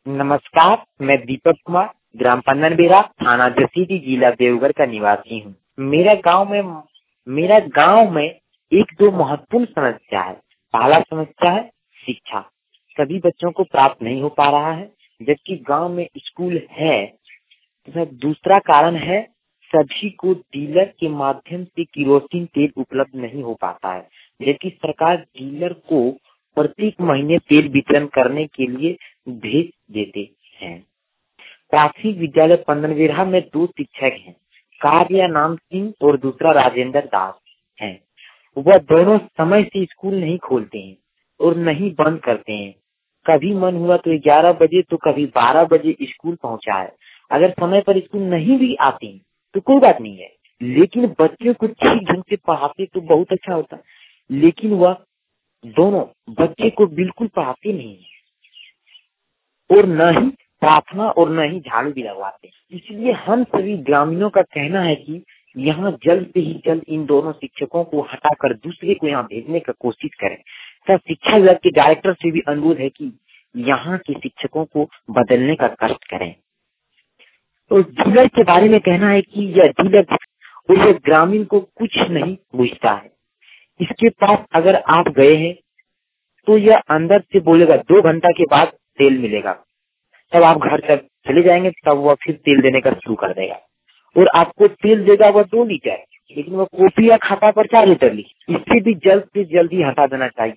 नमस्कार, मैं दीपक कुमार, ग्राम पन्ननबेरा, थाना जसीडीह, जिला देवघर का निवासी हूँ। मेरा गांव में एक दो महत्वपूर्ण समस्या है। पहला समस्या है शिक्षा। सभी बच्चों को प्राप्त नहीं हो पा रहा है, जबकि गांव में स्कूल है। तथा दूसरा कारण है सभी को डीलर के माध्यम से केरोसिन तेल उपलब्ध नहीं हो पाता है, जबकि सरकार डीलर को प्रत्येक महीने तेल वितरण करने के लिए भेज देते हैं। प्राथमिक विद्यालय पन्ननबेरा में दो शिक्षक हैं, कार्या नाम सिंह और दूसरा राजेंद्र दास है। वह दोनों समय से स्कूल नहीं खोलते हैं और नहीं बंद करते हैं। कभी मन हुआ तो 11 बजे तो कभी 12 बजे स्कूल पहुंचा है। अगर समय पर स्कूल नहीं भी आते हैं तो कोई बात नहीं है, लेकिन बच्चों को ठीक ढंग से पढ़ाते तो बहुत अच्छा होता। लेकिन वह दोनों बच्चे को बिल्कुल पढ़ाते नहीं है और न ही प्रार्थना और न ही झाड़ू भी लगवाते। इसलिए हम सभी ग्रामीणों का कहना है कि यहाँ जल्द से ही जल्द इन दोनों शिक्षकों को हटाकर दूसरे को यहाँ भेजने का कोशिश करें। सर, शिक्षा विभाग के डायरेक्टर से भी अनुरोध है कि यहाँ के शिक्षकों को बदलने का कष्ट करें। तो डीलर के बारे में कहना है कि यह डीलर उसे ग्रामीण को कुछ नहीं पूछता है। इसके पास अगर आप गए हैं तो यह अंदर से बोलेगा 2 घंटा के बाद तेल मिलेगा। तब आप घर तक चले जाएंगे, तब वह फिर तेल देने का शुरू कर देगा और आपको तेल देगा वह 2 लीटर, लेकिन वह कॉपी या खाता पर 4 लीटर लिखे। इससे भी जल्द से जल्द ही हटा देना चाहिए।